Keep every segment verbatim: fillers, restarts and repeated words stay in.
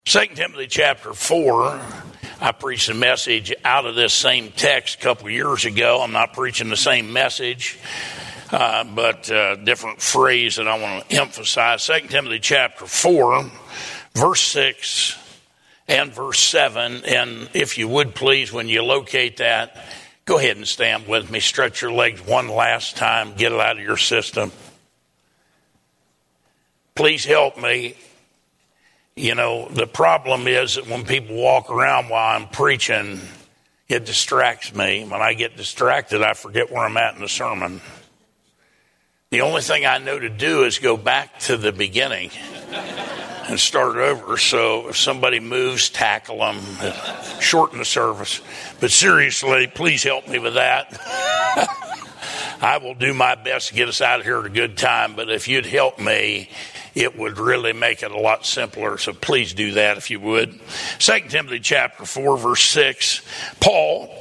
Second Timothy chapter four, I preached a message out of this same text a couple years ago. I'm not preaching the same message, uh, but a different phrase that I want to emphasize. Second Timothy chapter four, verse six and verse seven. And if you would please, when you locate that, go ahead and stand with me. Stretch your legs one last time. Get it out of your system. Please help me. You know, the problem is that when people walk around while I'm preaching, it distracts me. When I get distracted, I forget where I'm at in the sermon. The only thing I know to do is go back to the beginning and start over. So if somebody moves, tackle them, shorten the service. But seriously, please help me with that. I will do my best to get us out of here at a good time, but if you'd help me, it would really make it a lot simpler. So please do that if you would. Second Timothy chapter four, verse six. Paul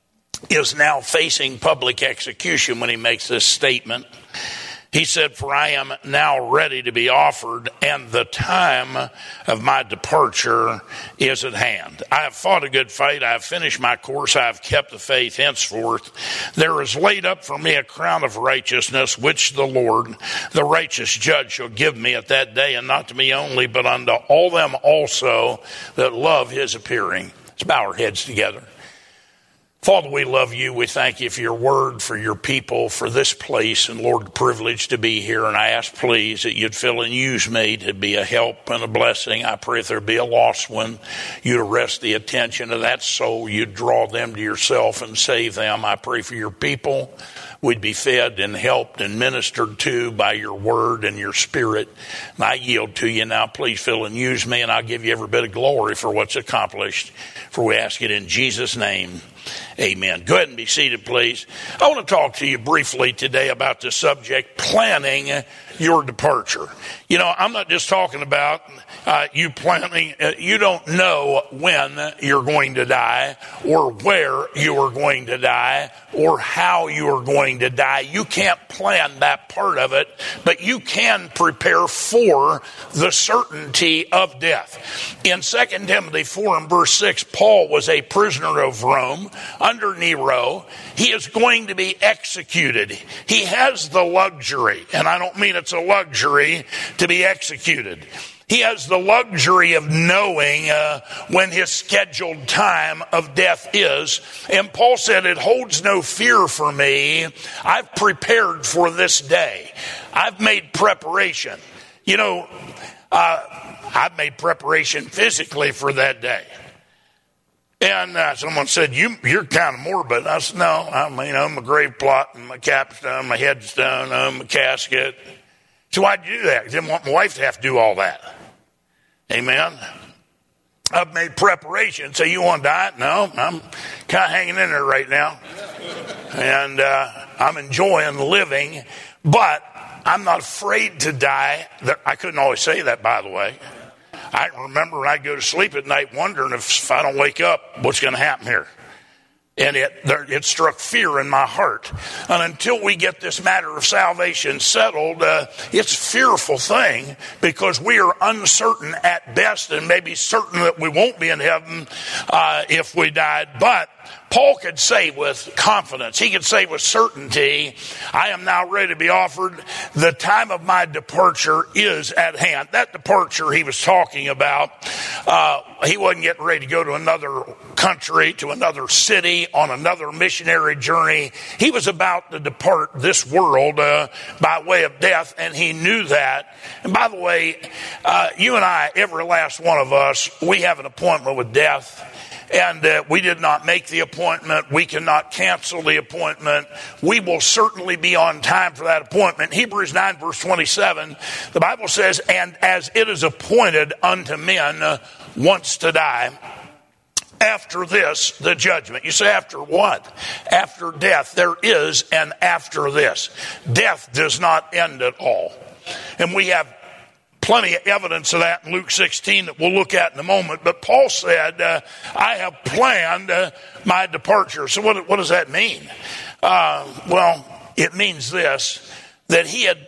is now facing public execution when he makes this statement. He said, "For I am now ready to be offered, and the time of my departure is at hand. I have fought a good fight. I have finished my course. I have kept the faith. Henceforth, there is laid up for me a crown of righteousness, which the Lord, the righteous judge, shall give me at that day, and not to me only, but unto all them also that love his appearing." Let's bow our heads together. Father, we love you. We thank you for your word, for your people, for this place, and Lord, the privilege to be here. And I ask, please, that you'd fill and use me to be a help and a blessing. I pray if there be a lost one, you'd arrest the attention of that soul. You'd draw them to yourself and save them. I pray for your people. We'd be fed and helped and ministered to by your word and your spirit. And I yield to you now. Please fill and use me, and I'll give you every bit of glory for what's accomplished. For we ask it in Jesus' name. Amen. Go ahead and be seated, please. I want to talk to you briefly today about the subject, planning your departure. You know, I'm not just talking about uh, you planning. Uh, you don't know when you're going to die or where you are going to die or how you are going to die. You can't plan that part of it, but you can prepare for the certainty of death. In Second Timothy four and verse six, Paul was a prisoner of Rome under Nero. He is going to be executed. He has the luxury, and I don't mean it's a luxury to be executed. He has the luxury of knowing uh, when his scheduled time of death is. And Paul said, "It holds no fear for me. I've prepared for this day. I've made preparation." You know, uh, I've made preparation physically for that day. And uh, someone said, you, you're kind of morbid. I said, no, I mean, I'm a grave plot and my capstone, my headstone, I'm a casket. So why'd you do that? I didn't want my wife to have to do all that. Amen. I've made preparation. So you want to die? No, I'm kind of hanging in there right now. And uh, I'm enjoying living, but I'm not afraid to die. I couldn't always say that, by the way. I remember when I go to sleep at night wondering if, if I don't wake up, what's going to happen here? And it, there, it struck fear in my heart. And until we get this matter of salvation settled, uh, it's a fearful thing because we are uncertain at best and maybe certain that we won't be in heaven uh, if we died. But Paul could say with confidence, he could say with certainty, I am now ready to be offered. The time of my departure is at hand. That departure he was talking about, uh, he wasn't getting ready to go to another country, to another city, on another missionary journey. He was about to depart this world uh, by way of death, and he knew that. And by the way, uh, you and I, every last one of us, we have an appointment with death. And uh, we did not make the appointment. We cannot cancel the appointment. We will certainly be on time for that appointment. Hebrews nine verse twenty-seven, the Bible says, "And as it is appointed unto men uh, once to die, after this, the judgment." You say, after what? After death. There is an after this. Death does not end at all. And we have plenty of evidence of that in Luke sixteen that we'll look at in a moment. But Paul said, uh, I have planned uh, my departure. So what, what does that mean? Uh, well, it means this, that he had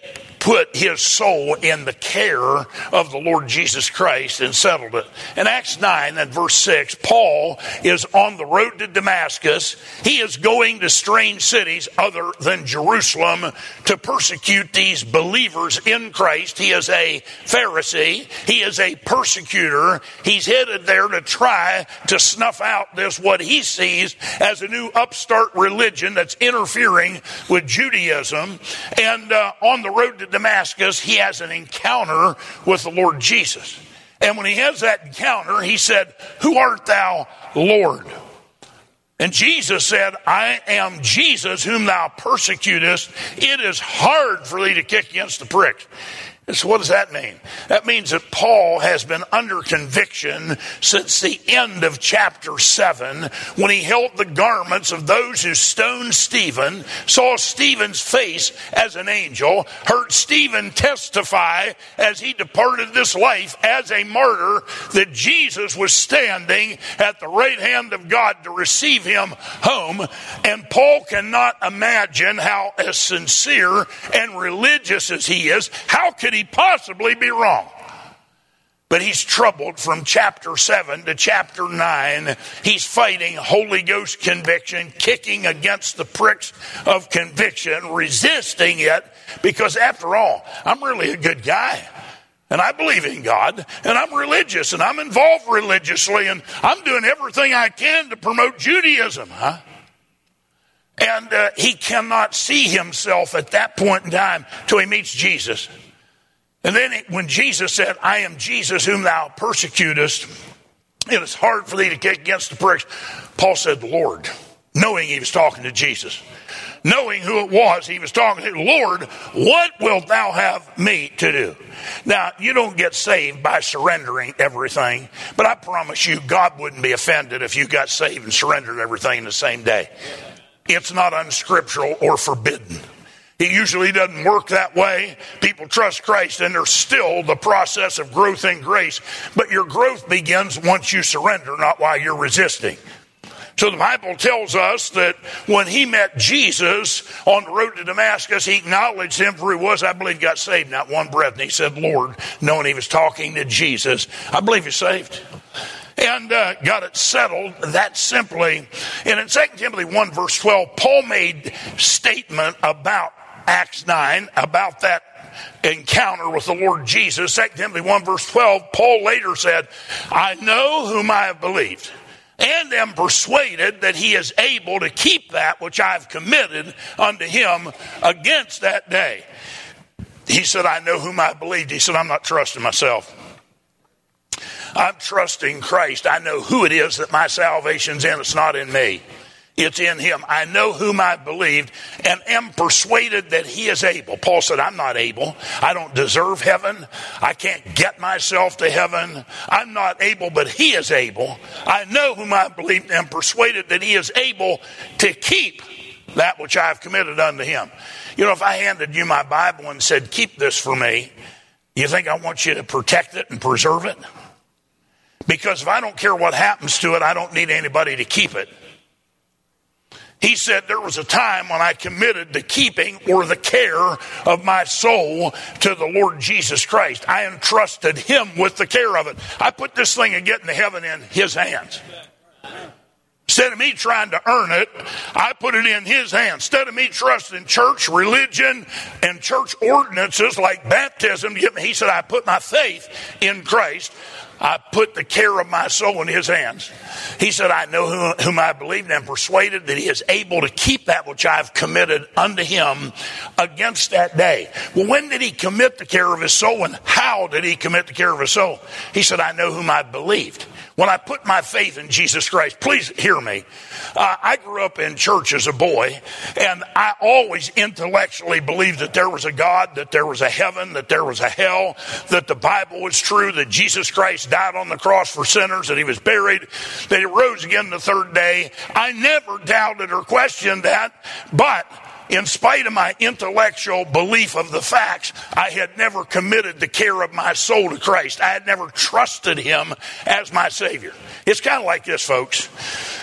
put his soul in the care of the Lord Jesus Christ and settled it. In Acts nine and verse six, Paul is on the road to Damascus. He is going to strange cities other than Jerusalem to persecute these believers in Christ. He is a Pharisee. He is a persecutor. He's headed there to try to snuff out this, what he sees as a new upstart religion that's interfering with Judaism. And uh, on the road to Damascus, he has an encounter with the Lord Jesus. And when he has that encounter, he said, "Who art thou, Lord?" And Jesus said, "I am Jesus whom thou persecutest. It is hard for thee to kick against the pricks." So what does that mean? That means that Paul has been under conviction since the end of chapter seven, when he held the garments of those who stoned Stephen, saw Stephen's face as an angel, heard Stephen testify as he departed this life as a martyr that Jesus was standing at the right hand of God to receive him home. And Paul cannot imagine how, as sincere and religious as he is, how could he possibly be wrong? But he's troubled from chapter seven to chapter nine. He's fighting Holy Ghost conviction, kicking against the pricks of conviction, resisting it, because after all, I'm really a good guy. And I believe in God, and I'm religious, and I'm involved religiously, and I'm doing everything I can to promote Judaism, huh? And uh, he cannot see himself at that point in time till he meets Jesus. And then when Jesus said, "I am Jesus whom thou persecutest, it is hard for thee to kick against the pricks," Paul said, "Lord," knowing he was talking to Jesus. Knowing who it was he was talking to, "Lord, what wilt thou have me to do?" Now, you don't get saved by surrendering everything, but I promise you, God wouldn't be offended if you got saved and surrendered everything in the same day. It's not unscriptural or forbidden. It usually doesn't work that way. People trust Christ, and there's still the process of growth in grace. But your growth begins once you surrender, not while you're resisting. So the Bible tells us that when he met Jesus on the road to Damascus, he acknowledged him for who he was. I believe got saved, not one breath. And he said, "Lord," knowing he was talking to Jesus. I believe he's saved. And uh, got it settled that simply. And in Second Timothy one verse twelve, Paul made statement about Acts nine, about that encounter with the Lord Jesus. Second Timothy one verse twelve, Paul later said, "I know whom I have believed, and am persuaded that he is able to keep that which I have committed unto him against that day." He said, "I know whom I believed." He said, "I'm not trusting myself. I'm trusting Christ. I know who it is that my salvation's in. It's not in me. It's in him. I know whom I believed and am persuaded that he is able." Paul said, "I'm not able. I don't deserve heaven. I can't get myself to heaven. I'm not able, but he is able. I know whom I believed and am persuaded that he is able to keep that which I have committed unto him." You know, if I handed you my Bible and said, "Keep this for me," you think I want you to protect it and preserve it? Because if I don't care what happens to it, I don't need anybody to keep it. He said, "There was a time when I committed the keeping or the care of my soul to the Lord Jesus Christ. I entrusted him with the care of it. I put this thing of getting to heaven in his hands. Instead of me trying to earn it, I put it in his hands. Instead of me trusting church, religion, and church ordinances like baptism, he said, I put my faith in Christ. I put the care of my soul in his hands. He said, I know whom, whom I believed and am persuaded that he is able to keep that which I have committed unto him against that day." Well, when did he commit the care of his soul, and how did he commit the care of his soul? He said, I know whom I believed. When I put my faith in Jesus Christ, please hear me. Uh, I grew up in church as a boy, and I always intellectually believed that there was a God, that there was a heaven, that there was a hell, that the Bible was true, that Jesus Christ died on the cross for sinners, that he was buried, that he rose again the third day. I never doubted or questioned that, but in spite of my intellectual belief of the facts, I had never committed the care of my soul to Christ. I had never trusted him as my Savior. It's kind of like this, folks.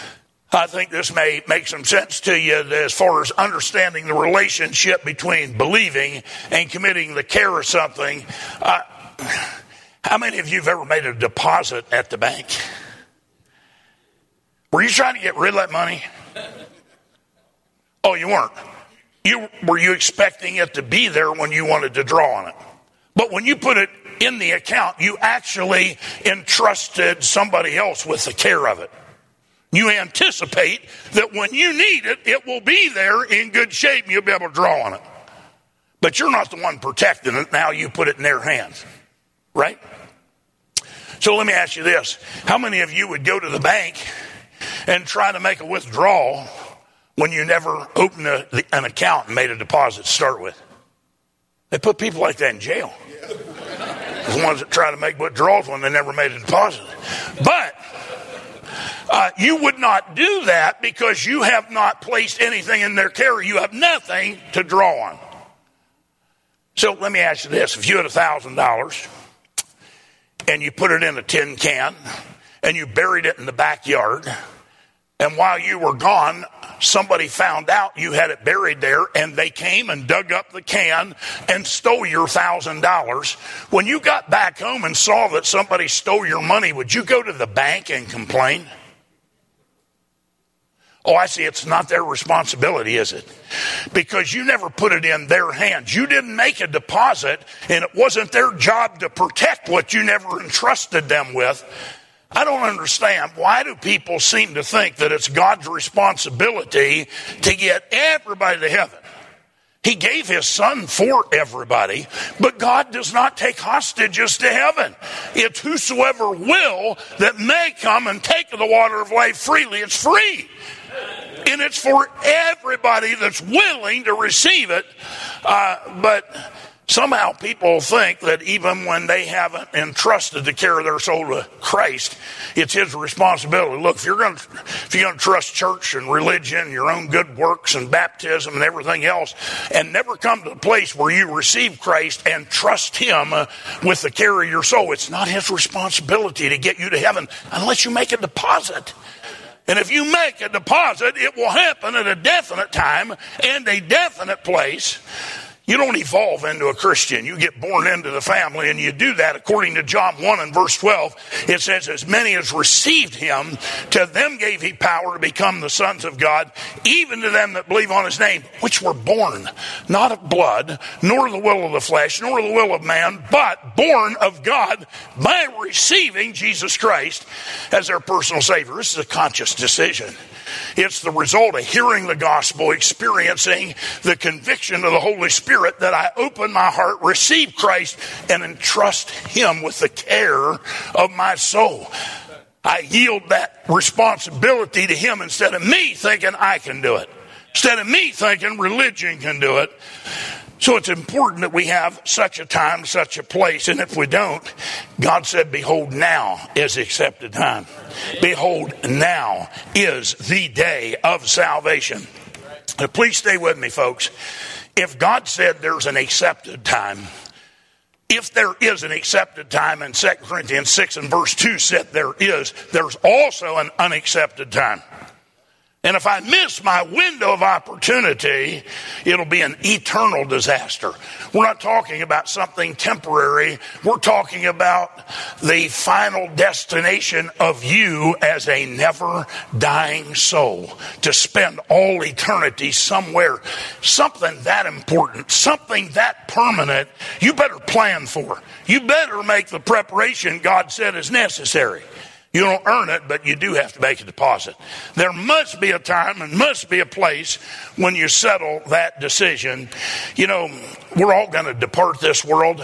I think this may make some sense to you as far as understanding the relationship between believing and committing the care of something. Uh, how many of you have ever made a deposit at the bank? Were you trying to get rid of that money? Oh, you weren't. You were you expecting it to be there when you wanted to draw on it? But when you put it in the account, you actually entrusted somebody else with the care of it. You anticipate that when you need it, it will be there in good shape and you'll be able to draw on it. But you're not the one protecting it. Now you put it in their hands, right? So let me ask you this. How many of you would go to the bank and try to make a withdrawal when you never opened a, the, an account and made a deposit to start with? They put people like that in jail. The ones that try to make withdrawals when they never made a deposit. But Uh, you would not do that because you have not placed anything in their care. You have nothing to draw on. So let me ask you this. If you had one thousand dollars and you put it in a tin can and you buried it in the backyard, and while you were gone, somebody found out you had it buried there and they came and dug up the can and stole your one thousand dollars. When you got back home and saw that somebody stole your money, would you go to the bank and complain? Oh, I see. It's not their responsibility, is it? Because you never put it in their hands. You didn't make a deposit, and it wasn't their job to protect what you never entrusted them with. I don't understand. Why do people seem to think that it's God's responsibility to get everybody to heaven? He gave his son for everybody, but God does not take hostages to heaven. It's whosoever will that may come and take of the water of life freely. It's free. And it's for everybody that's willing to receive it. Uh, but somehow people think that even when they haven't entrusted the care of their soul to Christ, it's his responsibility. Look, if you're going to, if you're going to trust church and religion, your own good works and baptism and everything else, and never come to the place where you receive Christ and trust him uh, with the care of your soul, it's not his responsibility to get you to heaven unless you make a deposit. And if you make a deposit, it will happen at a definite time and a definite place. You don't evolve into a Christian. You get born into the family, and you do that according to John one and verse twelve. It says, as many as received him, to them gave he power to become the sons of God, even to them that believe on his name, which were born, not of blood, nor the will of the flesh, nor the will of man, but born of God by receiving Jesus Christ as their personal Savior. This is a conscious decision. It's the result of hearing the gospel, experiencing the conviction of the Holy Spirit that I open my heart, receive Christ, and entrust him with the care of my soul. I yield that responsibility to him instead of me thinking I can do it. Instead of me thinking religion can do it. So it's important that we have such a time, such a place. And if we don't, God said, behold, now is the accepted time. Behold, now is the day of salvation. Now, please stay with me, folks. If God said there's an accepted time, if there is an accepted time, and Second Corinthians six and verse two said there is, there's also an unaccepted time. And if I miss my window of opportunity, it'll be an eternal disaster. We're not talking about something temporary. We're talking about the final destination of you as a never-dying soul, to spend all eternity somewhere. Something that important, something that permanent, you better plan for. You better make the preparation God said is necessary. You don't earn it, but you do have to make a deposit. There must be a time and must be a place when you settle that decision. You know, we're all going to depart this world,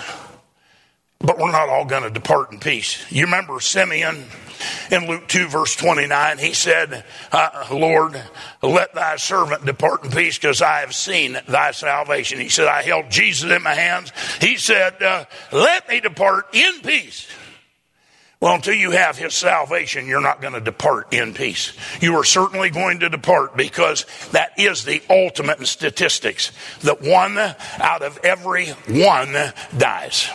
but we're not all going to depart in peace. You remember Simeon in Luke two, verse twenty-nine, he said, uh, Lord, let thy servant depart in peace, because I have seen thy salvation. He said, I held Jesus in my hands. He said, uh, let me depart in peace. Well, until you have his salvation, you're not going to depart in peace. You are certainly going to depart, because that is the ultimate in statistics, that one out of every one dies.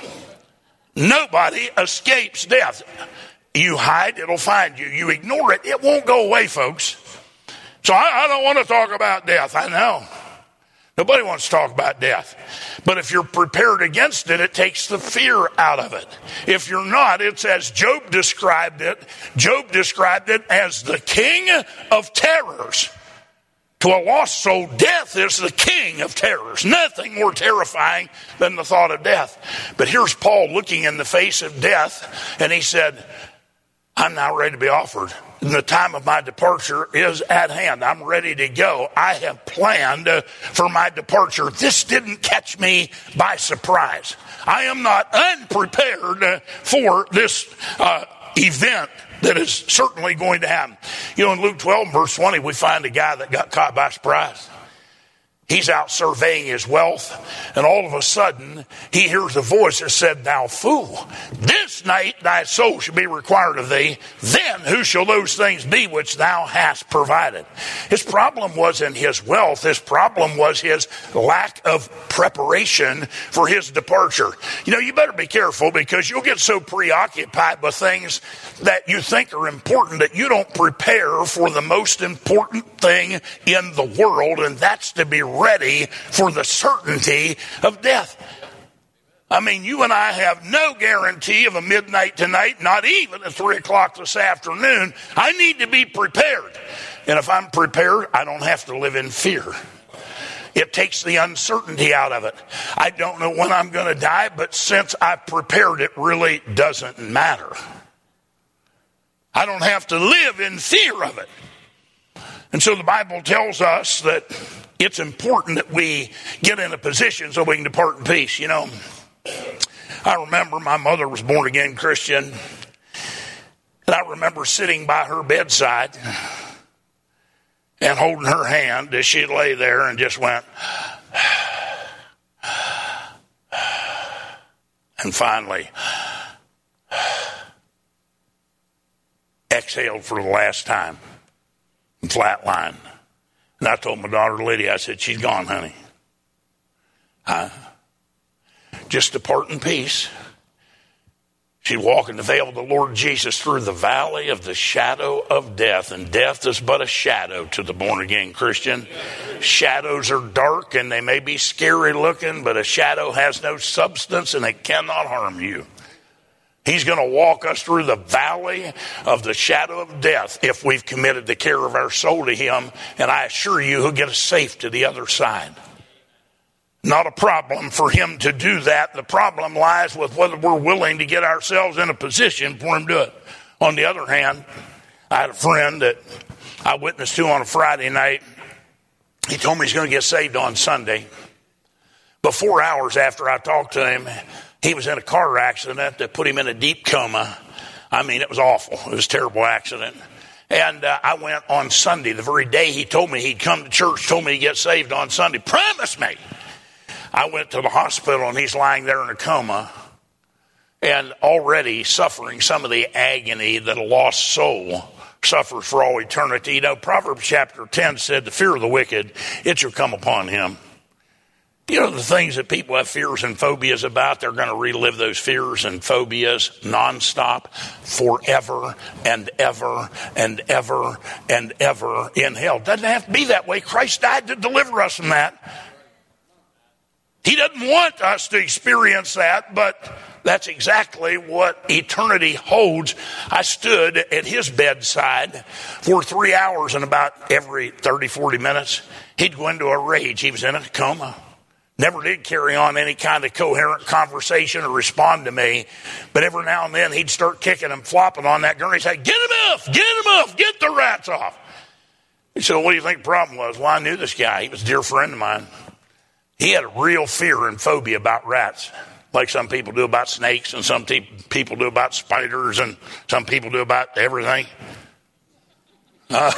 Nobody escapes death. You hide, it'll find you. You ignore it, it won't go away, folks. So I, I don't want to talk about death. I know. Nobody wants to talk about death. But if you're prepared against it, it takes the fear out of it. If you're not, it's as Job described it. Job described it as the king of terrors. To a lost soul, death is the king of terrors. Nothing more terrifying than the thought of death. But here's Paul looking in the face of death, and he said, I'm now ready to be offered. And the time of my departure is at hand. I'm ready to go. I have planned uh, for my departure. This didn't catch me by surprise. I am not unprepared uh, for this uh, event that is certainly going to happen. You know, in Luke twelve, verse twenty, we find a guy that got caught by surprise. He's out surveying his wealth, and all of a sudden, he hears a voice that said, thou fool, this night thy soul shall be required of thee. Then who shall those things be which thou hast provided? His problem wasn't his wealth. His problem was his lack of preparation for his departure. You know, you better be careful, because you'll get so preoccupied with things that you think are important that you don't prepare for the most important thing in the world, and that's to be ready for the certainty of death. I mean, you and I have no guarantee of a midnight tonight, not even at three o'clock this afternoon. I need to be prepared. And if I'm prepared, I don't have to live in fear. It takes the uncertainty out of it. I don't know when I'm going to die, but since I've prepared, it really doesn't matter. I don't have to live in fear of it. And so the Bible tells us that it's important that we get in a position so we can depart in peace. You know, I remember my mother was born again Christian, and I remember sitting by her bedside and holding her hand as she lay there and just went, and finally exhaled for the last time and flatlined. And I told my daughter Lydia, I said, she's gone, honey. Uh, just depart in peace. She'd walk in the veil of the Lord Jesus through the valley of the shadow of death. And death is but a shadow to the born-again Christian. Shadows are dark and they may be scary looking, but a shadow has no substance and it cannot harm you. He's going to walk us through the valley of the shadow of death if we've committed the care of our soul to him. And I assure you, he'll get us safe to the other side. Not a problem for him to do that. The problem lies with whether we're willing to get ourselves in a position for him to do it. On the other hand, I had a friend that I witnessed to on a Friday night. He told me he's going to get saved on Sunday. But four hours after I talked to him, he was in a car accident that put him in a deep coma. I mean, it was awful. It was a terrible accident. And uh, I went on Sunday, the very day he told me he'd come to church, told me he'd get saved on Sunday. Promise me. I went to the hospital and he's lying there in a coma and already suffering some of the agony that a lost soul suffers for all eternity. You know, Proverbs chapter ten said, the fear of the wicked, it shall come upon him. You know, the things that people have fears and phobias about, they're going to relive those fears and phobias nonstop forever and ever and ever and ever in hell. Doesn't have to be that way. Christ died to deliver us from that. He doesn't want us to experience that, but that's exactly what eternity holds. I stood at his bedside for three hours, and about every thirty, forty minutes, he'd go into a rage. He was in a coma. Never did carry on any kind of coherent conversation or respond to me. But every now and then he'd start kicking and flopping on that gurney. He'd say, get him off, get him off, get the rats off. He said, what do you think the problem was? Well, I knew this guy. He was a dear friend of mine. He had a real fear and phobia about rats, like some people do about snakes and some te- people do about spiders and some people do about everything. Uh,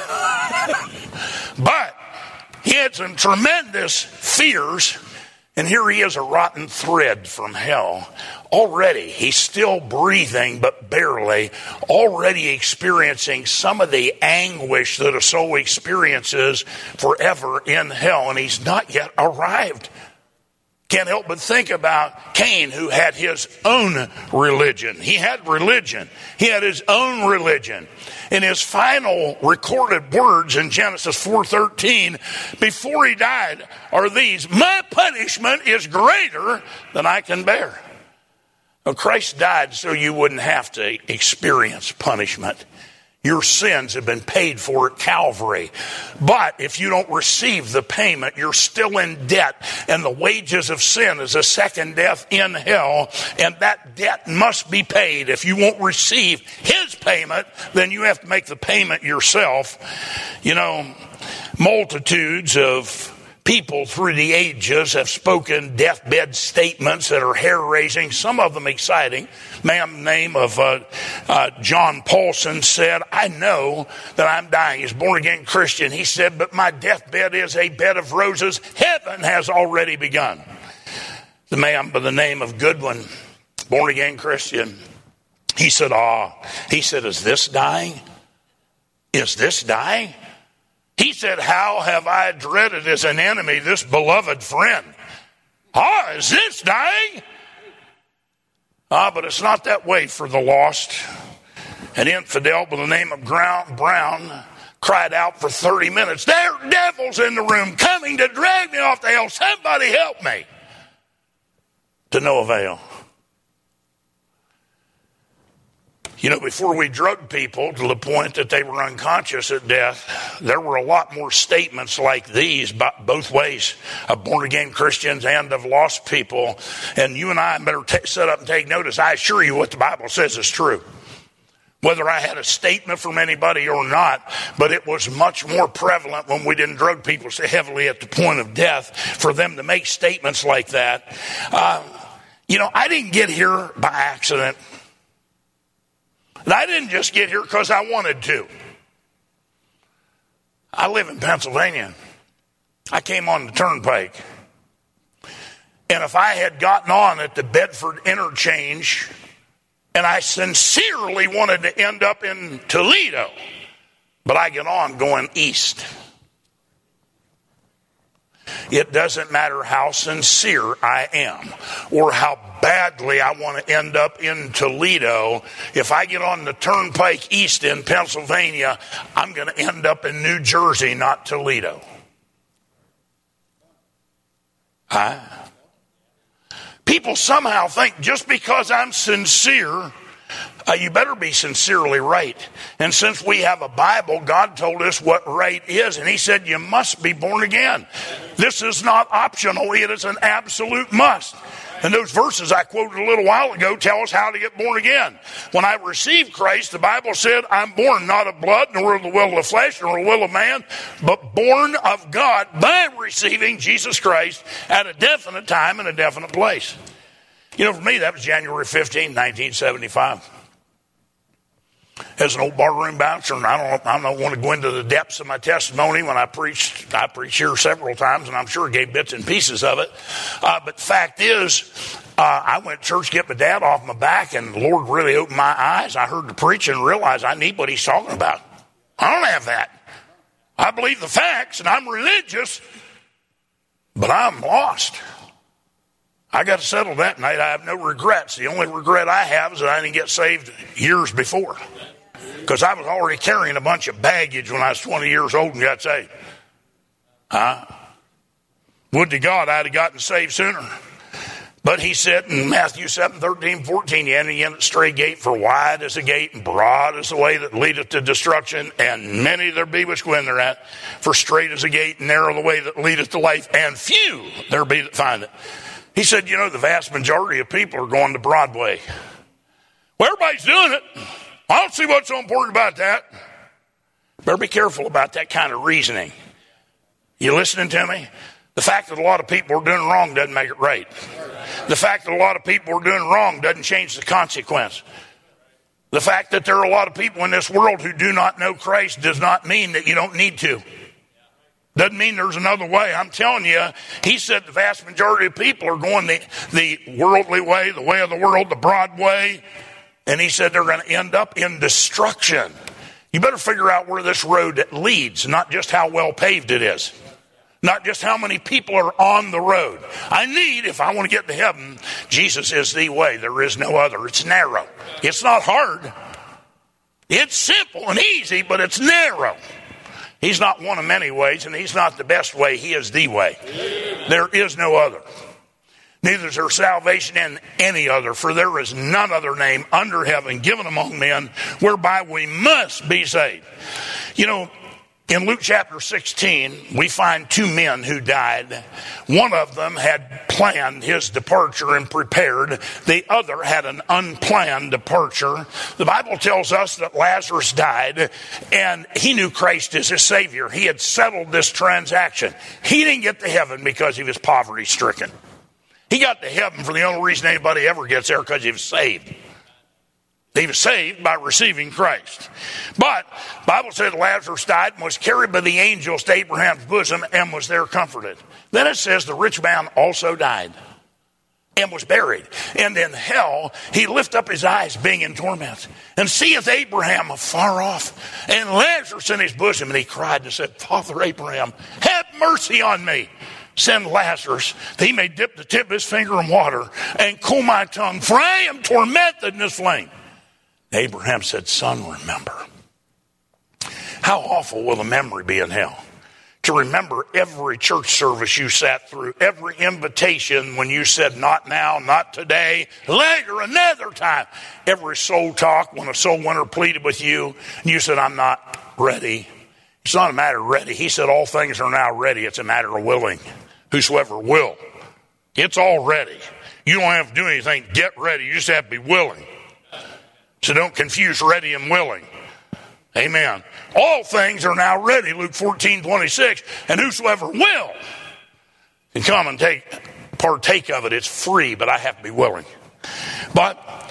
but he had some tremendous fears. And here he is, a rotten thread from hell. Already, he's still breathing, but barely. Already experiencing some of the anguish that a soul experiences forever in hell. And he's not yet arrived. can't help but think about Cain, who had his own religion. He had religion. He had his own religion. In his final recorded words in Genesis four thirteen, before he died, are these: my punishment is greater than I can bear. Well, Christ died so you wouldn't have to experience punishment. Your sins have been paid for at Calvary. But if you don't receive the payment, you're still in debt. And the wages of sin is a second death in hell. And that debt must be paid. If you won't receive his payment, then you have to make the payment yourself. You know, multitudes of people through the ages have spoken deathbed statements that are hair-raising, some of them exciting. A man name of uh, uh, John Paulson said, I know that I'm dying. He's a born-again Christian. He said, but my deathbed is a bed of roses. Heaven has already begun. The man by the name of Goodwin, born-again Christian, he said, ah, he said, is this dying? Is this dying? He said, how have I dreaded as an enemy this beloved friend? Ah, is this dying? Ah, but it's not that way for the lost. An infidel by the name of Brown cried out for thirty minutes, there are devils in the room coming to drag me off to hell. Somebody help me. To no avail. You know, before we drugged people to the point that they were unconscious at death, there were a lot more statements like these, both ways, of born-again Christians and of lost people. And you and I better t- sit up and take notice. I assure you what the Bible says is true. Whether I had a statement from anybody or not, but it was much more prevalent when we didn't drug people so heavily at the point of death for them to make statements like that. Uh, you know, I didn't get here by accident. And I didn't just get here because I wanted to. I live in Pennsylvania. I came on the turnpike. And if I had gotten on at the Bedford interchange and I sincerely wanted to end up in Toledo, but I get on going east. It doesn't matter how sincere I am or how badly I want to end up in Toledo. If I get on the turnpike east in Pennsylvania, I'm going to end up in New Jersey, not Toledo. Huh? People somehow think just because I'm sincere, Uh, you better be sincerely right. And since we have a Bible, God told us what right is. And he said you must be born again. This is not optional. It is an absolute must. And those verses I quoted a little while ago tell us how to get born again. When I received Christ, the Bible said, I'm born not of blood, nor of the will of the flesh, nor the will of man, but born of God by receiving Jesus Christ at a definite time and a definite place. You know, for me, that was January fifteenth, nineteen seventy-five. As an old barroom bouncer, and I don't, I don't want to go into the depths of my testimony when I preached. I preached here several times, and I'm sure gave bits and pieces of it. Uh, but the fact is, uh, I went to church, get my dad off my back, and the Lord really opened my eyes. I heard the preaching and realized I need what he's talking about. I don't have that. I believe the facts, and I'm religious, but I'm lost. I got to settle that night. I have no regrets. The only regret I have is that I didn't get saved years before, because I was already carrying a bunch of baggage when I was twenty years old and got saved. Huh? Would to God I'd have gotten saved sooner. But he said in Matthew seven, thirteen, fourteen, you enter in at the straight gate, for wide is the gate and broad is the way that leadeth to destruction, and many there be which go in thereat. For straight is the gate and narrow the way that leadeth to life, and few there be that find it. He said, you know, the vast majority of people are going to Broadway. Well, everybody's doing it. I don't see what's so important about that. Better be careful about that kind of reasoning. You listening to me? The fact that a lot of people are doing wrong doesn't make it right. The fact that a lot of people are doing wrong doesn't change the consequence. The fact that there are a lot of people in this world who do not know Christ does not mean that you don't need to. Doesn't mean there's another way. I'm telling you, he said the vast majority of people are going the, the worldly way, the way of the world, the broad way. And he said they're going to end up in destruction. You better figure out where this road leads, not just how well paved it is. not just how many people are on the road. I need, if I want to get to heaven, Jesus is the way. There is no other. It's narrow. It's not hard. It's simple and easy, but it's narrow. He's not one of many ways, and he's not the best way. He is the way. There is no other. Neither is there salvation in any other, for there is none other name under heaven given among men whereby we must be saved. You know, in Luke chapter sixteen, we find two men who died. One of them had planned his departure and prepared. The other had an unplanned departure. The Bible tells us that Lazarus died, and he knew Christ as his Savior. He had settled this transaction. He didn't get to heaven because he was poverty-stricken. He got to heaven for the only reason anybody ever gets there, because he was saved. He was saved by receiving Christ. But the Bible said Lazarus died and was carried by the angels to Abraham's bosom and was there comforted. Then it says the rich man also died and was buried. And in hell he lift up his eyes, being in torment, and seeth Abraham afar off, and Lazarus in his bosom. And he cried and said, Father Abraham, have mercy on me. Send Lazarus that he may dip the tip of his finger in water and cool my tongue, for I am tormented in this flame. Abraham said, Son, remember. How awful will the memory be in hell? To remember every church service you sat through, every invitation when you said, not now, not today, later, another time. Every soul talk when a soul winner pleaded with you, and you said, I'm not ready. It's not a matter of ready. He said, all things are now ready. It's a matter of willing. Whosoever will. It's all ready. You don't have to do anything. Get ready. You just have to be willing. So don't confuse ready and willing. Amen. All things are now ready, Luke fourteen twenty-six, and whosoever will can come and take partake of it. It's free, but I have to be willing. But,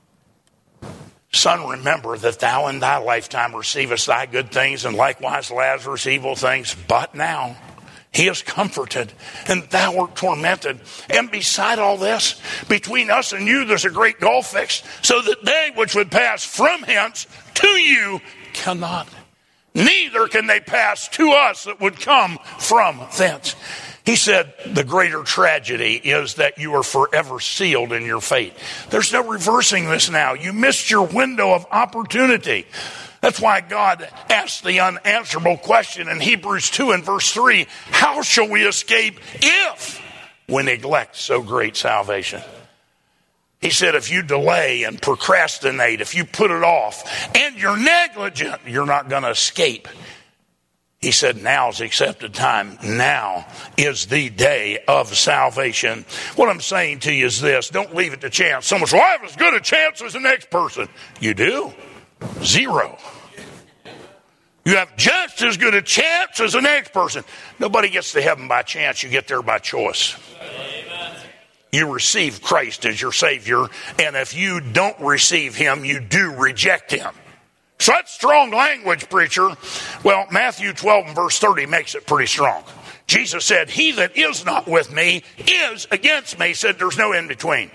son, remember that thou in thy lifetime receivest thy good things, and likewise Lazarus evil things. But now he is comforted, and thou art tormented. And beside all this, between us and you there's a great gulf fixed, so that they which would pass from hence to you cannot. Neither can they pass to us that would come from thence. He said the greater tragedy is that you are forever sealed in your fate. There's no reversing this now. You missed your window of opportunity. That's why God asked the unanswerable question in Hebrews two and verse three. How shall we escape if we neglect so great salvation? He said, if you delay and procrastinate, if you put it off, and you're negligent, you're not going to escape. He said, now is the accepted time. Now is the day of salvation. What I'm saying to you is this. Don't leave it to chance. Someone says, well, I have as good a chance as the next person. You do? Zero. You have just as good a chance as the next person. Nobody gets to heaven by chance. You get there by choice. Amen. You receive Christ as your Savior, and if you don't receive him, you do reject him. So that's strong language, preacher. Well, Matthew twelve and verse thirty makes it pretty strong. Jesus said, he that is not with me is against me. He said there's no in between.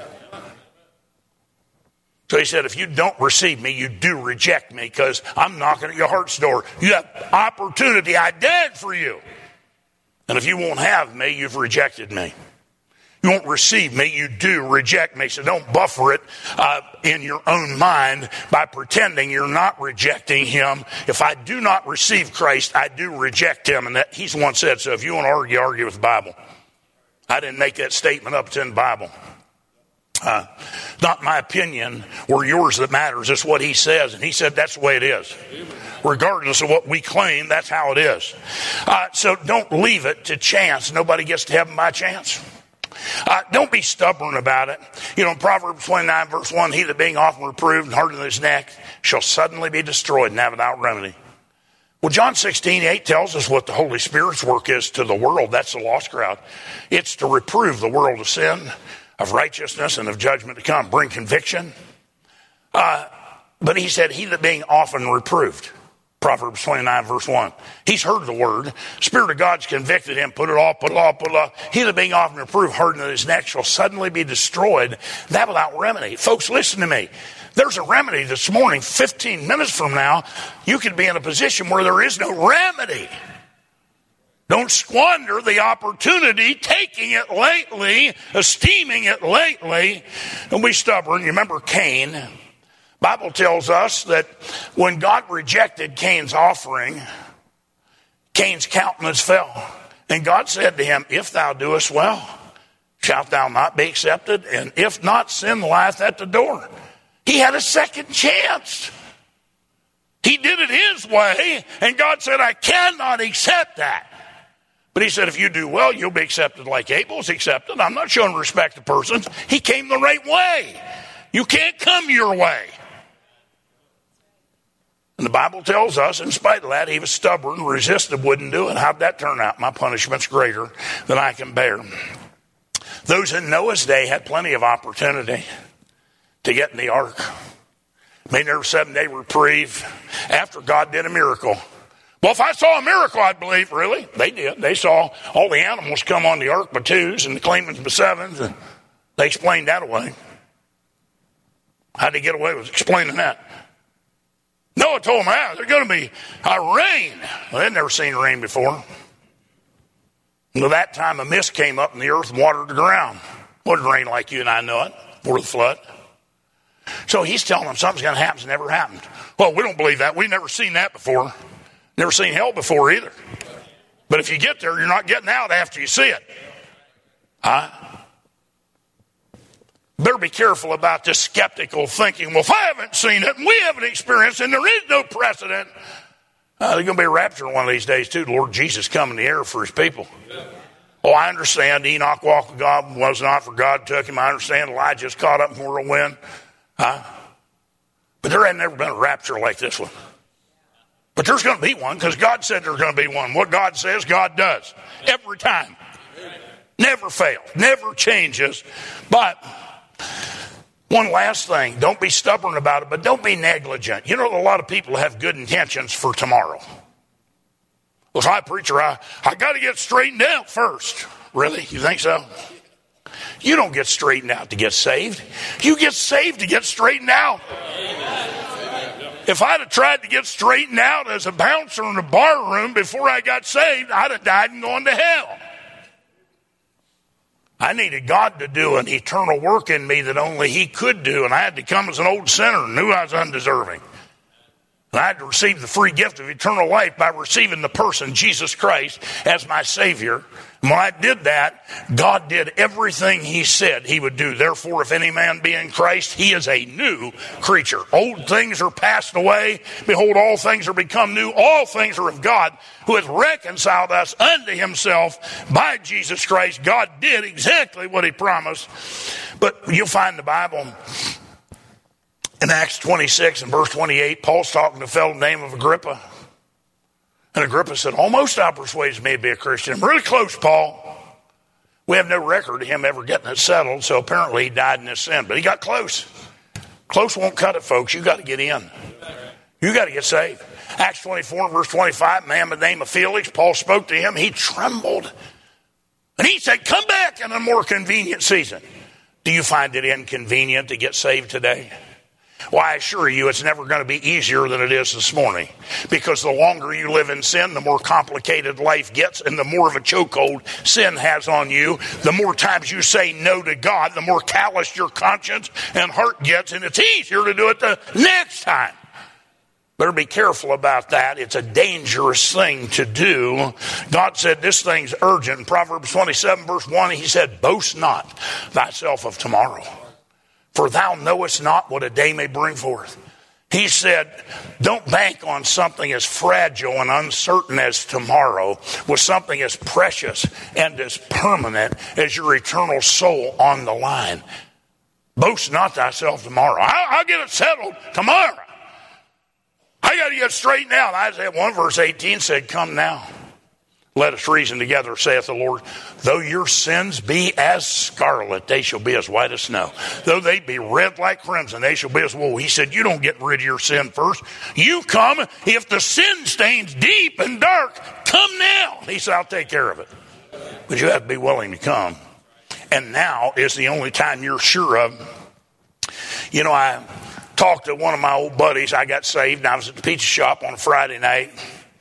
So he said, if you don't receive me, you do reject me, because I'm knocking at your heart's door. You have opportunity. I died for you. And if you won't have me, you've rejected me. You won't receive me, you do reject me. So don't buffer it uh, in your own mind by pretending you're not rejecting him. If I do not receive Christ, I do reject him. And that he's the one said so. If you want to argue, argue with the Bible. I didn't make that statement up. It's in the Bible. Uh, not my opinion or yours that matters. It's what he says. And he said that's the way it is. Regardless of what we claim, that's how it is. Uh, so don't leave it to chance. Nobody gets to heaven by chance. Uh, don't be stubborn about it. You know, in Proverbs twenty-nine, verse one, he that being often reproved and hardened his neck shall suddenly be destroyed and have without remedy. Well, John sixteen, eight tells us what the Holy Spirit's work is to the world. That's the lost crowd. It's to reprove the world of sin, of righteousness, and of judgment to come. Bring conviction. Uh, but he said, he that being often reproved. Proverbs twenty-nine, verse one. He's heard the word. Spirit of God's convicted him. Put it off, put it off, put it off. He that being often reproved, hardened in his neck, shall suddenly be destroyed. That without remedy. Folks, listen to me. There's a remedy this morning. fifteen minutes from now, you could be in a position where there is no remedy. Don't squander the opportunity, taking it lightly, esteeming it lightly. Don't be stubborn. You remember Cain. Bible tells us that when God rejected Cain's offering, Cain's countenance fell. And God said to him, if thou doest well, shalt thou not be accepted? And if not, sin lieth at the door. He had a second chance. He did it his way, and God said, I cannot accept that. But he said, if you do well, you'll be accepted like Abel's accepted. I'm not showing respect to persons. He came the right way. You can't come your way. And the Bible tells us, in spite of that, he was stubborn, resisted, wouldn't do it. How'd that turn out? My punishment's greater than I can bear. Those in Noah's day had plenty of opportunity to get in the ark. Made their seven-day reprieve after God did a miracle. Well, if I saw a miracle, I'd believe. Really? They did. They saw all the animals come on the ark by twos and the claimants by sevens, and they explained that away. How'd they get away with explaining that? Noah told them, ah, there's going to be a rain. Well, they'd never seen rain before. Until that time, a mist came up and the earth watered the ground. It wasn't rain like you and I know it, before the flood. So he's telling them something's going to happen. It's never happened. Well, we don't believe that. We've never seen that before. Never seen hell before either. But if you get there, you're not getting out after you see it. Huh? Better be careful about this skeptical thinking. Well, if I haven't seen it and we haven't experienced it and there is no precedent, uh, there's going to be a rapture one of these days too. The Lord Jesus come in the air for his people. Oh, I understand Enoch walked with God, was not, for God took him. I understand Elijah's caught up in a whirlwind. Huh? But there had never been a rapture like this one. But there's going to be one because God said there's going to be one. What God says, God does. Every time. Never fails. Never changes. But one last thing. Don't be stubborn about it, but don't be negligent. You know, a lot of people have good intentions for tomorrow. Well, hi, preacher, I, I got to get straightened out first. Really? You think so? You don't get straightened out to get saved. You get saved to get straightened out. If I'd have tried to get straightened out as a bouncer in a bar room before I got saved, I'd have died and gone to hell. I needed God to do an eternal work in me that only he could do, and I had to come as an old sinner and knew I was undeserving. And I had to receive the free gift of eternal life by receiving the person, Jesus Christ, as my Savior. And when I did that, God did everything he said he would do. Therefore, if any man be in Christ, he is a new creature. Old things are passed away. Behold, all things are become new. All things are of God, who hath reconciled us unto himself by Jesus Christ. God did exactly what he promised. But you'll find the Bible in Acts twenty-six and verse twenty-eight, Paul's talking to a fellow named of Agrippa. And Agrippa said, almost thou persuadest me to be a Christian. I'm really close, Paul. We have no record of him ever getting it settled, so apparently he died in his sin. But he got close. Close won't cut it, folks. You got to get in. You got to get saved. Acts twenty-four and verse twenty-five, a man by the name of Felix, Paul spoke to him. He trembled. And he said, come back in a more convenient season. Do you find it inconvenient to get saved today? Well, I assure you it's never going to be easier than it is this morning. Because the longer you live in sin, the more complicated life gets, and the more of a chokehold sin has on you. The more times you say no to God, the more calloused your conscience and heart gets, and it's easier to do it the next time. Better be careful about that. It's a dangerous thing to do. God said this thing's urgent. In Proverbs twenty-seven, verse one, he said, boast not thyself of tomorrow, for thou knowest not what a day may bring forth. He said, don't bank on something as fragile and uncertain as tomorrow with something as precious and as permanent as your eternal soul on the line. Boast not thyself tomorrow. I'll, I'll get it settled tomorrow. I got to get straightened out. Isaiah one verse eighteen said, come now. Let us reason together, saith the Lord. Though your sins be as scarlet, they shall be as white as snow. Though they be red like crimson, they shall be as wool. He said, you don't get rid of your sin first. You come, if the sin stains deep and dark, come now. He said, I'll take care of it. But you have to be willing to come. And now is the only time you're sure of. You know, I talked to one of my old buddies. I got saved, and I was at the pizza shop on a Friday night.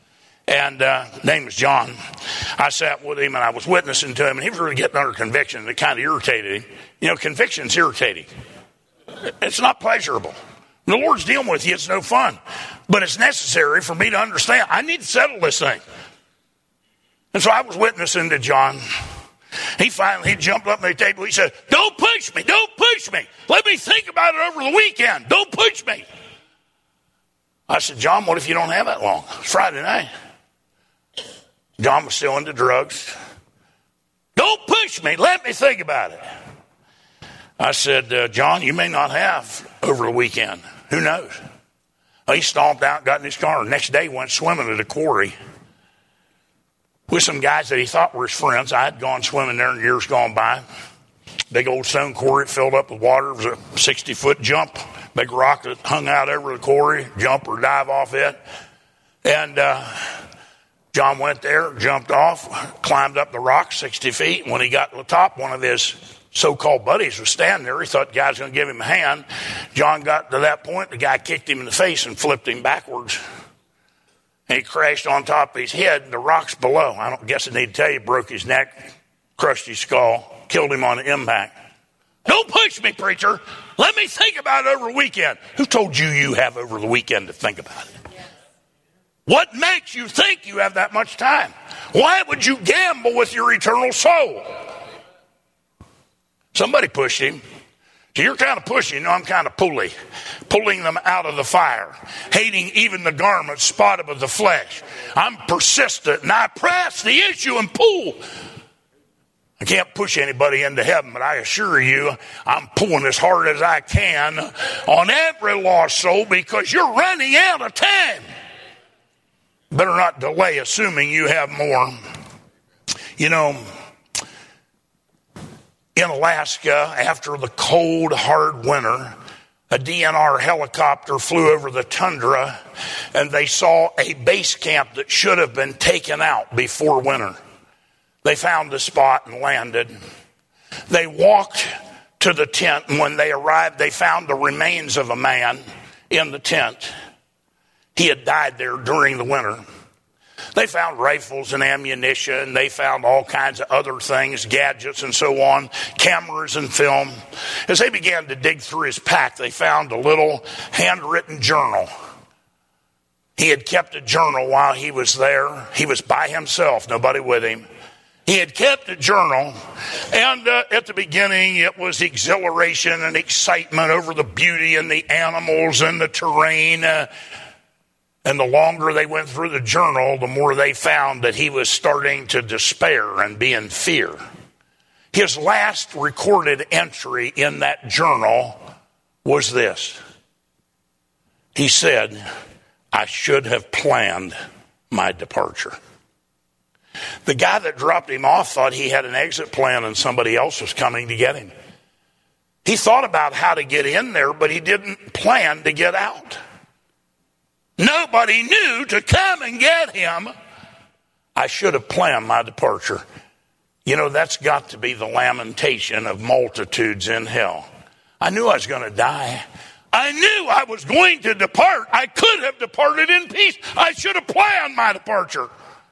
And uh, his name was John. I sat with him and I was witnessing to him, and he was really getting under conviction, and it kind of irritated him. You know, conviction's irritating. It's not pleasurable. The Lord's dealing with you, it's no fun. But it's necessary for me to understand. I need to settle this thing. And so I was witnessing to John. He finally he jumped up on the table. He said, don't push me. Don't push me. Let me think about it over the weekend. Don't push me. I said, John, what if you don't have that long? It's Friday night. John was still into drugs. Don't push me. Let me think about it. I said, uh, John, you may not have over the weekend. Who knows? Well, he stomped out, got in his car. Next day, went swimming at a quarry with some guys that he thought were his friends. I had gone swimming there in years gone by. Big old stone quarry filled up with water. It was a sixty-foot jump. Big rock that hung out over the quarry. Jump or dive off it. And uh, John went there, jumped off, climbed up the rock sixty feet. When he got to the top, one of his so-called buddies was standing there. He thought the guy was going to give him a hand. John got to that point. The guy kicked him in the face and flipped him backwards. And he crashed on top of his head, and the rocks below, I don't guess I need to tell you, broke his neck, crushed his skull, killed him on the impact. Don't push me, preacher. Let me think about it over the weekend. Who told you you have over the weekend to think about it? What makes you think you have that much time? Why would you gamble with your eternal soul? Somebody pushed him. So you're kind of pushing, you know, I'm kind of pulling, pulling them out of the fire, hating even the garments spotted with the flesh. I'm persistent, and I press the issue and pull. I can't push anybody into heaven, but I assure you, I'm pulling as hard as I can on every lost soul because you're running out of time. Better not delay assuming you have more. You know, in Alaska, after the cold, hard winter, a D N R helicopter flew over the tundra, and they saw a base camp that should have been taken out before winter. They found the spot and landed. They walked to the tent, and when they arrived, they found the remains of a man in the tent. He had died there during the winter. They found rifles and ammunition. They found all kinds of other things, gadgets and so on, cameras and film. As they began to dig through his pack, they found a little handwritten journal. He had kept a journal while he was there. He was by himself, nobody with him. He had kept a journal, and uh, at the beginning it was exhilaration and excitement over the beauty and the animals and the terrain. Uh, And the longer they went through the journal, the more they found that he was starting to despair and be in fear. His last recorded entry in that journal was this. He said, I should have planned my departure. The guy that dropped him off thought he had an exit plan and somebody else was coming to get him. He thought about how to get in there, but he didn't plan to get out. Nobody knew to come and get him. I should have planned my departure. You know, that's got to be the lamentation of multitudes in hell. I knew I was going to die. I knew I was going to depart. I could have departed in peace. I should have planned my departure.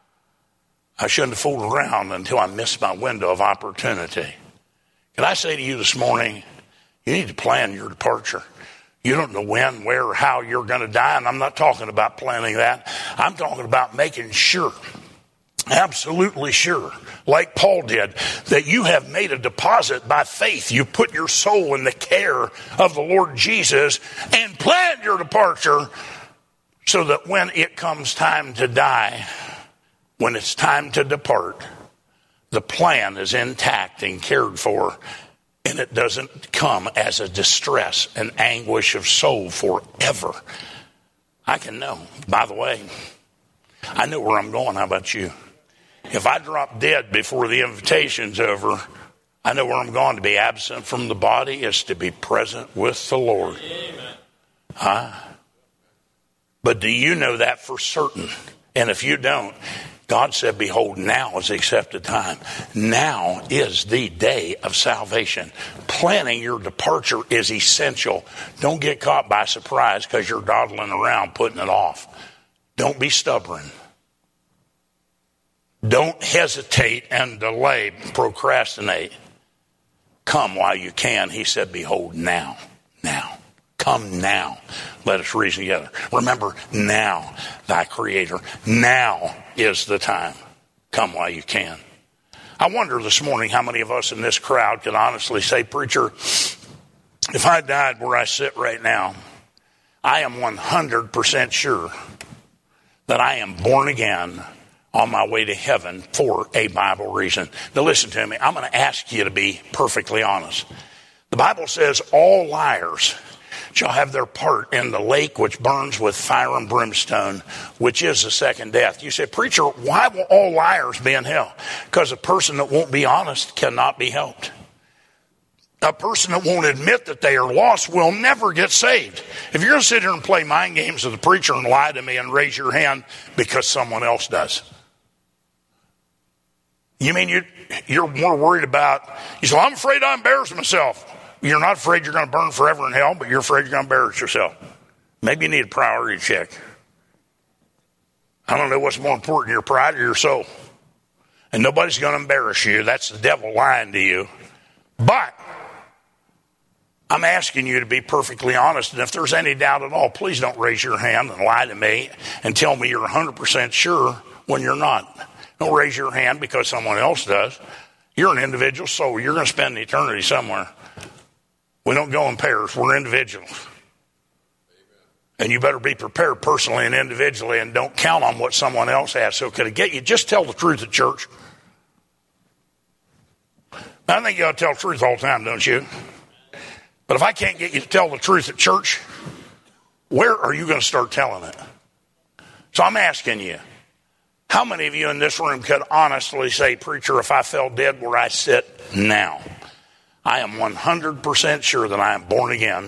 I shouldn't have fooled around until I missed my window of opportunity. Can I say to you this morning, you need to plan your departure. You don't know when, where, or how you're going to die, and I'm not talking about planning that. I'm talking about making sure, absolutely sure, like Paul did, that you have made a deposit by faith. You put your soul in the care of the Lord Jesus and plan your departure so that when it comes time to die, when it's time to depart, the plan is intact and cared for. And it doesn't come as a distress and anguish of soul forever. I can know. By the way, I know where I'm going. How about you? If I drop dead before the invitation's over, I know where I'm going. To be absent from the body is to be present with the Lord. Amen. Huh? But do you know that for certain? And if you don't, God said, behold, now is the accepted time. Now is the day of salvation. Planning your departure is essential. Don't get caught by surprise because you're dawdling around putting it off. Don't be stubborn. Don't hesitate and delay, procrastinate. Come while you can. He said, behold, now, now. Come now. Let us reason together. Remember, now, thy Creator. Now is the time. Come while you can. I wonder this morning how many of us in this crowd can honestly say, preacher, if I died where I sit right now, I am one hundred percent sure that I am born again on my way to heaven for a Bible reason. Now listen to me. I'm going to ask you to be perfectly honest. The Bible says all liars shall have their part in the lake which burns with fire and brimstone, which is the second death. You say, preacher, why will all liars be in hell? Because a person that won't be honest cannot be helped. A person that won't admit that they are lost will never get saved. If you're going to sit here and play mind games with the preacher and lie to me and raise your hand because someone else does, you mean you, you're more worried about, you say, well, I'm afraid I embarrass myself. You're not afraid you're going to burn forever in hell, but you're afraid you're going to embarrass yourself. Maybe you need a priority check. I don't know what's more important, your pride or your soul. And nobody's going to embarrass you. That's the devil lying to you. But I'm asking you to be perfectly honest. And if there's any doubt at all, please don't raise your hand and lie to me and tell me you're one hundred percent sure when you're not. Don't raise your hand because someone else does. You're an individual soul. You're going to spend eternity somewhere. We don't go in pairs. We're individuals. And you better be prepared personally and individually and don't count on what someone else has. So could it get you? Just tell the truth at church. I think you ought to tell the truth all the time, don't you? But if I can't get you to tell the truth at church, where are you going to start telling it? So I'm asking you, how many of you in this room could honestly say, preacher, if I fell dead where I sit now, I am one hundred percent sure that I am born again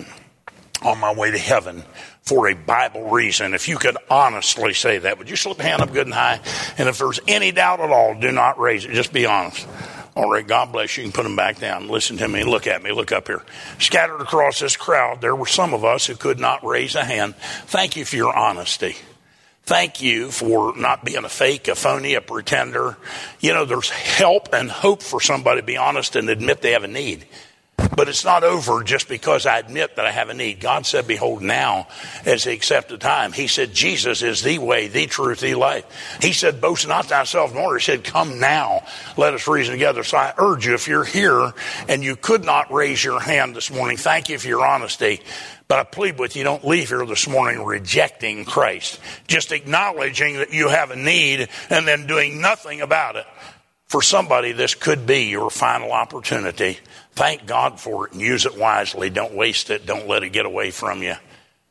on my way to heaven for a Bible reason? If you could honestly say that, would you slip a hand up good and high? And if there's any doubt at all, do not raise it. Just be honest. All right, God bless you. You can put them back down. Listen to me. Look at me. Look up here. Scattered across this crowd, there were some of us who could not raise a hand. Thank you for your honesty. Thank you for not being a fake, a phony, a pretender. You know, there's help and hope for somebody to be honest and admit they have a need. But it's not over just because I admit that I have a need. God said, behold, now is the accepted time. He said, Jesus is the way, the truth, the life. He said, boast not thyself in order. He said, come now, let us reason together. So I urge you, if you're here and you could not raise your hand this morning, thank you for your honesty. But I plead with you, don't leave here this morning rejecting Christ. Just acknowledging that you have a need and then doing nothing about it. For somebody, this could be your final opportunity. Thank God for it and use it wisely. Don't waste it. Don't let it get away from you.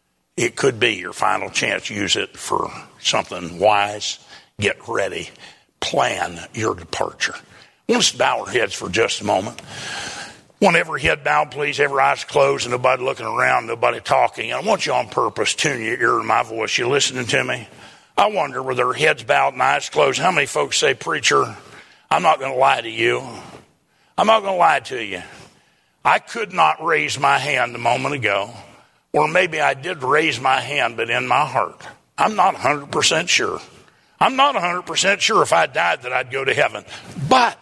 It could be your final chance. Use it for something wise. Get ready. Plan your departure. Let's bow our heads for just a moment. Want every head bowed, please, every eyes closed, and nobody looking around, nobody talking. I want you on purpose, tune your ear to my voice. You listening to me? I wonder, with their heads bowed and eyes closed, how many folks say, preacher, I'm not going to lie to you. I'm not going to lie to you. I could not raise my hand a moment ago, or maybe I did raise my hand, but in my heart, I'm not one hundred percent sure. I'm not one hundred percent sure if I died that I'd go to heaven. But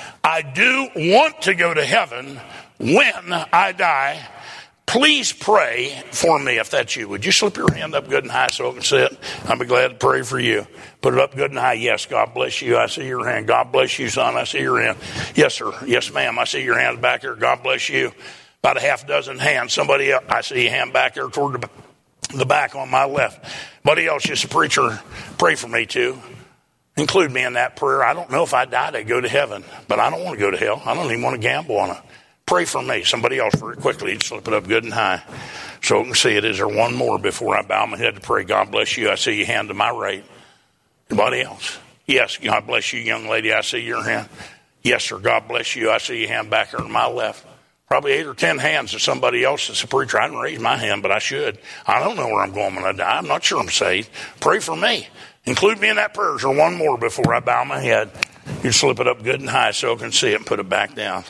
I do want to go to heaven when I die. Please pray for me if that's you. Would you slip your hand up good and high so I can see it? I'll be glad to pray for you. Put it up good and high. Yes, God bless you. I see your hand. God bless you, son. I see your hand. Yes, sir. Yes, ma'am. I see your hand back here. God bless you. About a half dozen hands. Somebody else. I see a hand back there toward the, the back on my left. Buddy else, just a preacher, pray for me too. Include me in that prayer. I don't know if I died, I'd go to heaven, but I don't want to go to hell. I don't even want to gamble on it. Pray for me. Somebody else very quickly. Slip it up good and high so I can see it. Is there one more before I bow my head to pray? God bless you. I see your hand to my right. Anybody else? Yes, God bless you, young lady. I see your hand. Yes, sir. God bless you. I see your hand back here to my left. Probably eight or ten hands to somebody else that's a preacher. I didn't raise my hand, but I should. I don't know where I'm going when I die. I'm not sure I'm saved. Pray for me. Include me in that prayer. Is there one more before I bow my head? You slip it up good and high so I can see it and put it back down.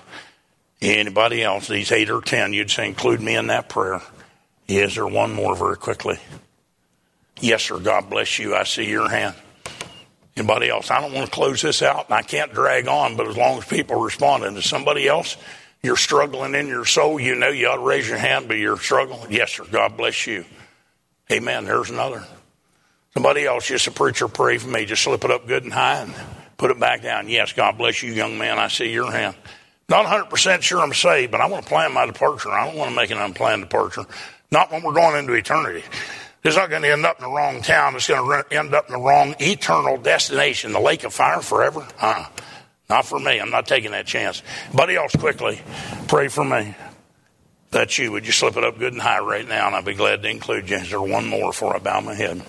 Anybody else, these eight or ten, you'd say, include me in that prayer. Is there one more very quickly? Yes, sir. God bless you. I see your hand. Anybody else? I don't want to close this out, and I can't drag on, but as long as people are responding to somebody else, you're struggling in your soul, you know you ought to raise your hand, but you're struggling. Yes, sir. God bless you. Amen. There's another. Somebody else, just a preacher, pray for me. Just slip it up good and high and put it back down. Yes, God bless you, young man. I see your hand. Not one hundred percent sure I'm saved, but I want to plan my departure. I don't want to make an unplanned departure. Not when we're going into eternity. It's not going to end up in the wrong town. It's going to end up in the wrong eternal destination, the lake of fire forever. Uh-uh. Not for me. I'm not taking that chance. Buddy else, quickly, pray for me. That's you. Would you slip it up good and high right now, and I'll be glad to include you. Is there one more before I bow my head?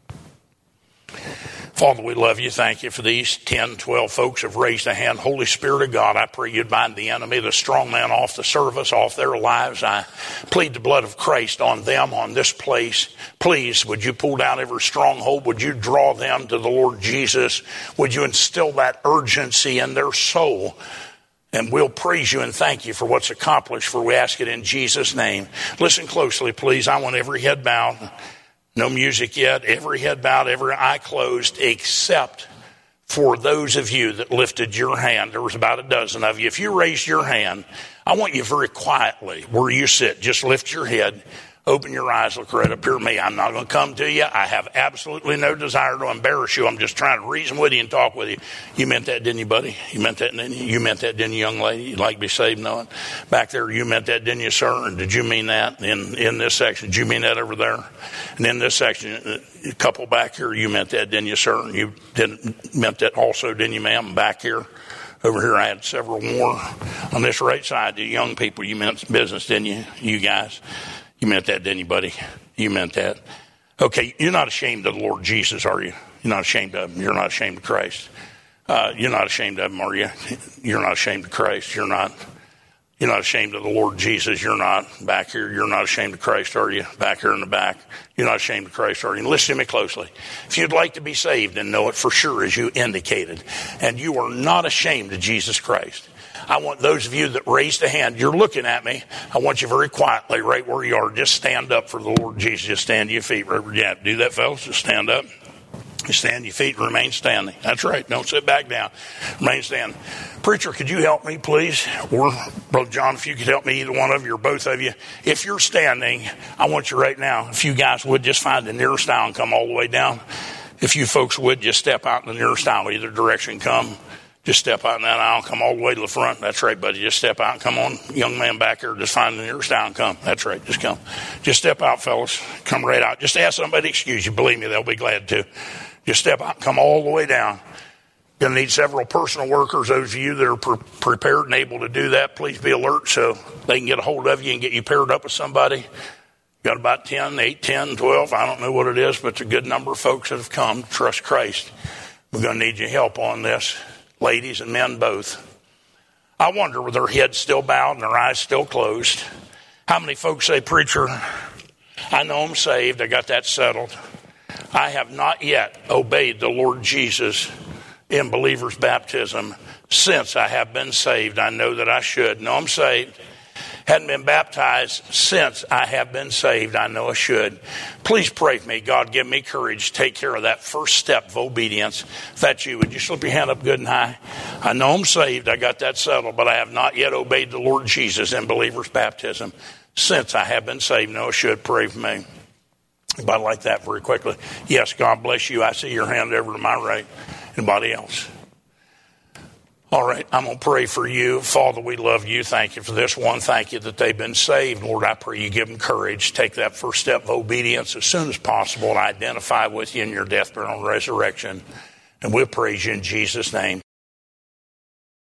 Father, we love you. Thank you for these ten, twelve folks have raised a hand. Holy Spirit of God, I pray you'd bind the enemy, the strong man off the service, off their lives. I plead the blood of Christ on them, on this place. Please, would you pull down every stronghold? Would you draw them to the Lord Jesus? Would you instill that urgency in their soul? And we'll praise you and thank you for what's accomplished, for we ask it in Jesus' name. Listen closely, please. I want every head bowed. No music yet. Every head bowed, every eye closed, except for those of you that lifted your hand. There was about a dozen of you. If you raised your hand, I want you very quietly, where you sit, just lift your head, open your eyes, look right up here at me. I'm not going to come to you. I have absolutely no desire to embarrass you. I'm just trying to reason with you and talk with you. You meant that, didn't you, buddy? You meant that, didn't you? You meant that, didn't you, young lady? You'd like to be saved, knowing? Back there, you meant that, didn't you, sir? And did you mean that in, in this section? Did you mean that over there? And in this section, a couple back here, you meant that, didn't you, sir? And you didn't meant that also, didn't you, ma'am? Back here. Over here, I had several more. On this right side, the young people, you meant business, didn't you? You guys. You meant that, didn't you, buddy? You meant that. Okay, you're not ashamed of the Lord Jesus, are you? You're not ashamed of him. You're not ashamed of Christ. Uh, you're not ashamed of him, are you? You're not ashamed of Christ. You're not. You're not ashamed of the Lord Jesus. You're not. Back here, you're not ashamed of Christ, are you? Back here in the back, you're not ashamed of Christ, are you? And listen to me closely. If you'd like to be saved and know it for sure, as you indicated, and you are not ashamed of Jesus Christ, I want those of you that raised a hand, you're looking at me, I want you very quietly, right where you are, just stand up for the Lord Jesus. Just stand to your feet. Right where you at. Do that, fellas. Just stand up. Just stand to your feet and remain standing. That's right. Don't sit back down. Remain standing. Preacher, could you help me, please? Or, Brother John, if you could help me, either one of you or both of you. If you're standing, I want you right now, if you guys would just find the nearest aisle and come all the way down. If you folks would just step out in the nearest aisle, either direction, come. Just step out in that aisle, come all the way to the front. That's right, buddy. Just step out and come on. Young man back here, just find the nearest aisle and come. That's right, just come. Just step out, fellas. Come right out. Just ask somebody to excuse you. Believe me, they'll be glad to. Just step out and come all the way down. Going to need several personal workers. Those of you that are pre- prepared and able to do that, please be alert so they can get a hold of you and get you paired up with somebody. Got about ten, eight, ten, twelve. I don't know what it is, but it's a good number of folks that have come to trust Christ. We're going to need your help on this. Ladies and men both. I wonder with their heads still bowed and their eyes still closed. How many folks say, preacher, I know I'm saved. I got that settled. I have not yet obeyed the Lord Jesus in believer's baptism since I have been saved. I know that I should. No, I'm saved. Hadn't been baptized since I have been saved. I know I should. Please pray for me. God, give me courage to take care of that first step of obedience. If that's you, would you slip your hand up good and high? I know I'm saved. I got that settled, but I have not yet obeyed the Lord Jesus in believer's baptism since I have been saved. No, I should. Pray for me. Anybody like that very quickly? Yes, God bless you. I see your hand over to my right. Anybody else? All right, I'm going to pray for you. Father, we love you. Thank you for this one. Thank you that they've been saved. Lord, I pray you give them courage. Take that first step of obedience as soon as possible and identify with you in your death, burial, and resurrection. And we'll praise you in Jesus' name.